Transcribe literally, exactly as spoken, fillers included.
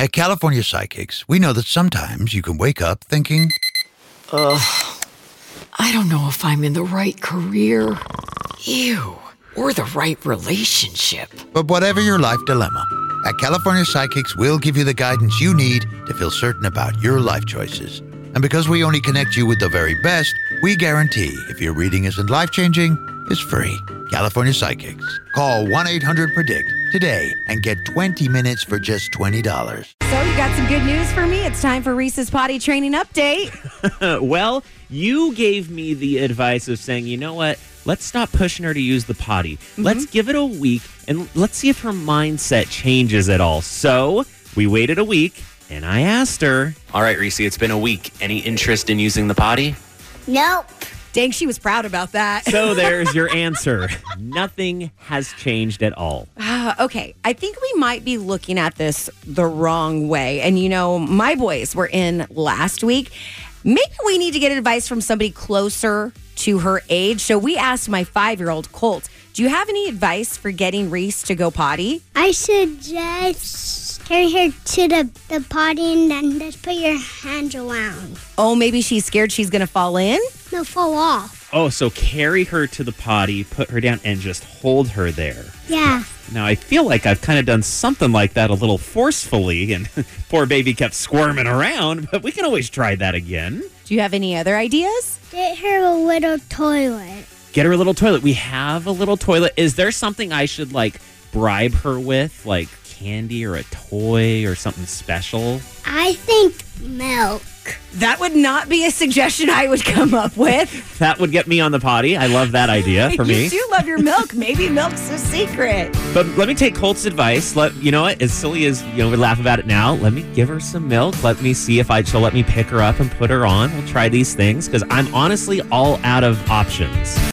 At California Psychics, we know that sometimes you can wake up thinking, Ugh, I don't know if I'm in the right career. Ew. Or the right relationship. but whatever your life dilemma, at California Psychics, we'll give you the guidance you need to feel certain about your life choices. And because we only connect you with the very best, we guarantee if your reading isn't life-changing, it's free. California Psychics. Call one eight hundred predict today and get twenty minutes for just twenty dollars. So you got some good news for me. It's time for Reese's Potty Training Update. Well, you gave me the advice of saying, you know what? Let's stop pushing her to use the potty. Mm-hmm. Let's give it a week, and let's see if her mindset changes at all. So we waited a week, and I asked her. All right, Reese, it's been a week. Any interest in using the potty? Nope. Dang, she was proud about that. So there's your answer. Nothing has changed at all. Uh, okay, I think we might be looking at this the wrong way. And, you know, my boys were in last week. Maybe we need to get advice from somebody closer to her age. So we asked my five-year-old Colt, do you have any advice for getting Reese to go potty? I suggest carry her to the, the potty and then just put your hands around. Oh, maybe she's scared she's going to fall in? No, fall off. Oh, so carry her to the potty, put her down, and just hold her there. Yeah. Now, I feel like I've kind of done something like that a little forcefully, and poor baby kept squirming around, but we can always try that again. Do you have any other ideas? Get her a little toilet. Get her a little toilet. We have a little toilet. Is there something I should, like, bribe her with, like candy or a toy or something special? I think milk. That would not be a suggestion I would come up with. That would get me on the potty. I love that idea for me. You do love your milk. Maybe milk's a secret. But let me take Colt's advice. Let you know what? As silly as you know, we laugh about it now. Let me give her some milk. Let me see if I she'll let me pick her up and put her on. We'll try these things because I'm honestly all out of options.